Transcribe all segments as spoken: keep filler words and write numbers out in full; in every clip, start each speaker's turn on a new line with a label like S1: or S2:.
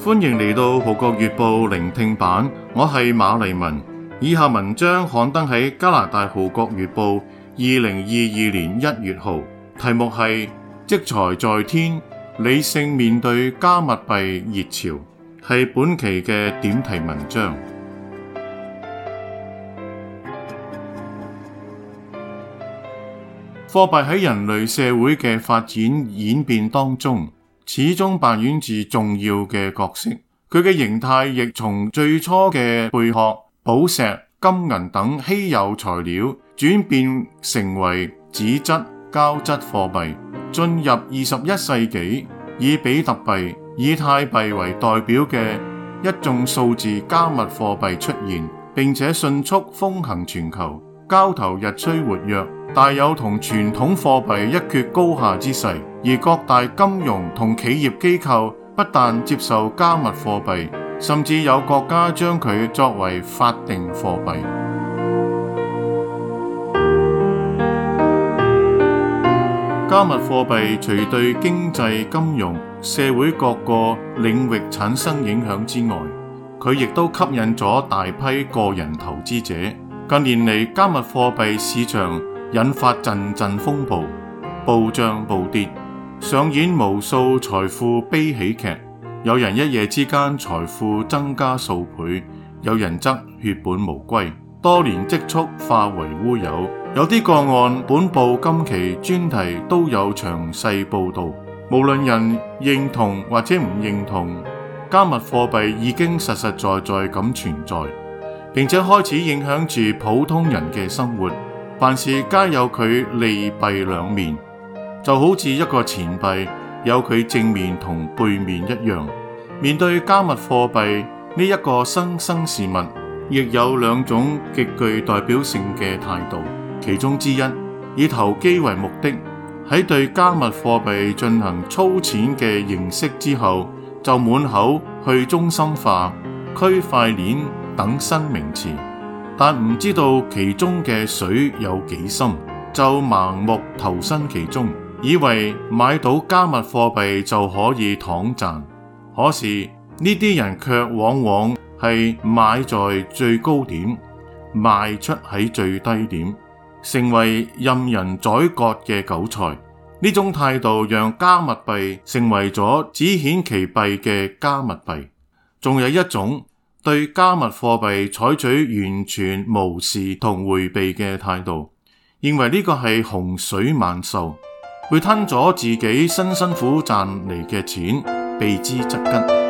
S1: 歡迎嚟到《號角月報》聆聽版，我係馬麗文。以下文章刊登喺加拿大《號角月報》二零二二年一月號，題目係積財在天，理性面對加密幣熱潮，係本期嘅點題文章。貨幣喺人類社會嘅發展演變當中，始終扮演住重要嘅角色。佢嘅形態亦從最初嘅貝殼、寶石、金銀等稀有材料，轉變成為紙質、膠質貨幣。進入二十一世紀，以比特幣、以太幣為代表嘅一眾數字加密貨幣出現，並且迅速風行全球，交投日趨活躍，大有同傳統貨幣一決高下之勢。而各大金融同企業機構不但接受加密貨幣，甚至有國家將佢作為法定貨幣。加密貨幣除對經濟、金融、社會各個領域產生影響之外，佢亦都吸引咗大批個人投資者。近年嚟，加密貨幣市場引發陣陣風暴，暴漲暴跌，上演無數財富悲喜劇。有人一夜之間財富增加數倍，有人則血本無歸，多年積蓄化為烏有。有啲個案，本報今期專題都有詳細報導。無論人認同或者唔認同，加密貨幣已經實實在在咁存在，並且開始影響住普通人嘅生活。凡事皆有佢利弊兩面，就好似一個錢幣有佢正面同背面一樣。面對加密貨幣呢一個新生事物，亦有兩種極具代表性嘅態度。其中之一，以投機為目的，喺對加密貨幣進行粗淺嘅認識之後，就滿口去中心化、區塊鏈等新名詞，但唔知道其中嘅水有幾深，就盲目投身其中，以為買到加密貨幣就可以躺賺。可是呢啲人卻往往係買在最高點，賣出喺最低點，成為任人宰割嘅韭菜。呢種態度讓加密幣成為咗只顯其弊嘅加密幣。仲有一種對加密貨幣採取完全無視同迴避嘅態度，認為呢個係洪水猛獸，會吞咗自己辛辛苦賺嚟嘅錢，避之則吉。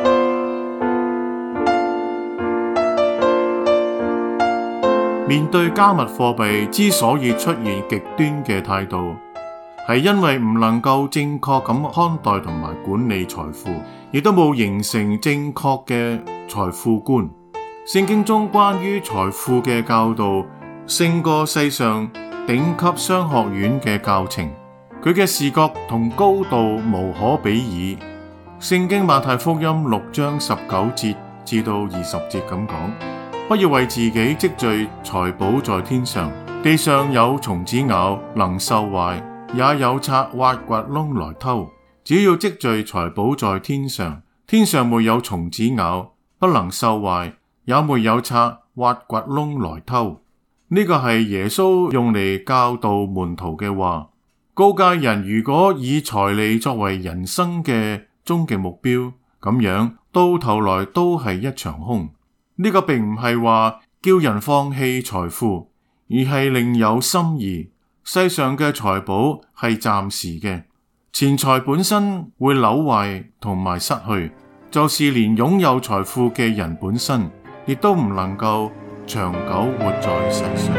S1: 面對加密貨幣之所以出現極端嘅態度，係因為唔能夠正確咁看待同埋管理財富，亦都冇形成正確嘅財富觀。聖經中關於財富嘅教導勝過世上頂級商學院嘅教程，佢嘅視覺同高度無可比擬。聖經馬太福音六章十九節至到二十節咁講：不要為自己積聚財寶在天上，地上有蟲子咬，能受壞；也有賊挖掘窿來偷。只要積聚財寶在天上，天上沒有蟲子咬，不能受壞，也沒有賊挖掘窿來偷。呢個係耶穌用嚟教導門徒嘅話。高階人如果以財利作為人生嘅終極目標，咁樣到頭來都係一場空。呢個並唔係話叫人放棄財富，而係另有心意。世上嘅財寶係暫時嘅，錢財本身會朽壞同埋失去，就是連擁有財富嘅人本身，亦都唔能夠長久活在世上。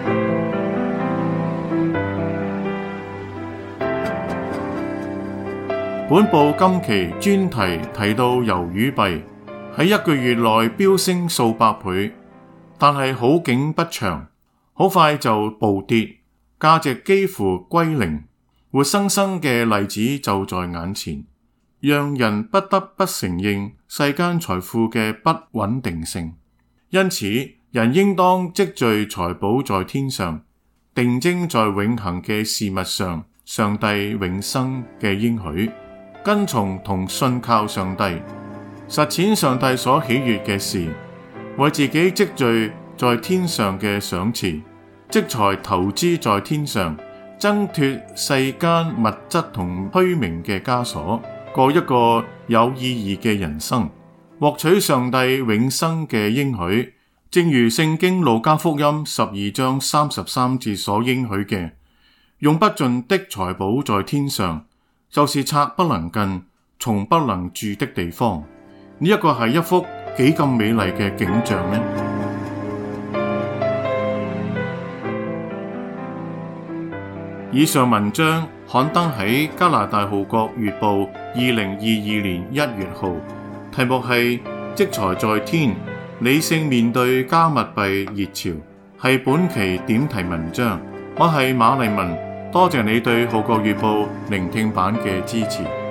S1: 本報今期專題提到魷魚幣喺一個月內飆升數百倍，但係好景不長，好快就暴跌，價值幾乎歸零。活生生嘅例子就在眼前，讓人不得不承認世間財富嘅不穩定性。因此，人應當積聚財寶在天上，定睛在永恆嘅事物上，上帝永生嘅應許，跟從同信靠上帝。 實踐上帝所喜悅嘅事，為自己積聚在天上嘅賞賜，積財投資在天上，掙脫世間物質同虛名嘅枷鎖，過一個有意義嘅人生，獲取上帝永生嘅應許。正如聖經路加福音十二章三十三節所應許嘅，用不盡的財寶在天上，就是賊不能近，蟲不能蛀的地方。呢一個係一幅幾咁美麗嘅景象呢？以上文章刊登喺加拿大《號角月報》二零二二年一月號，題目係積財在天，理性面對加密幣熱潮，係本期點題文章。我係馬麗文，多謝你對《號角月報》聆聽版嘅支持。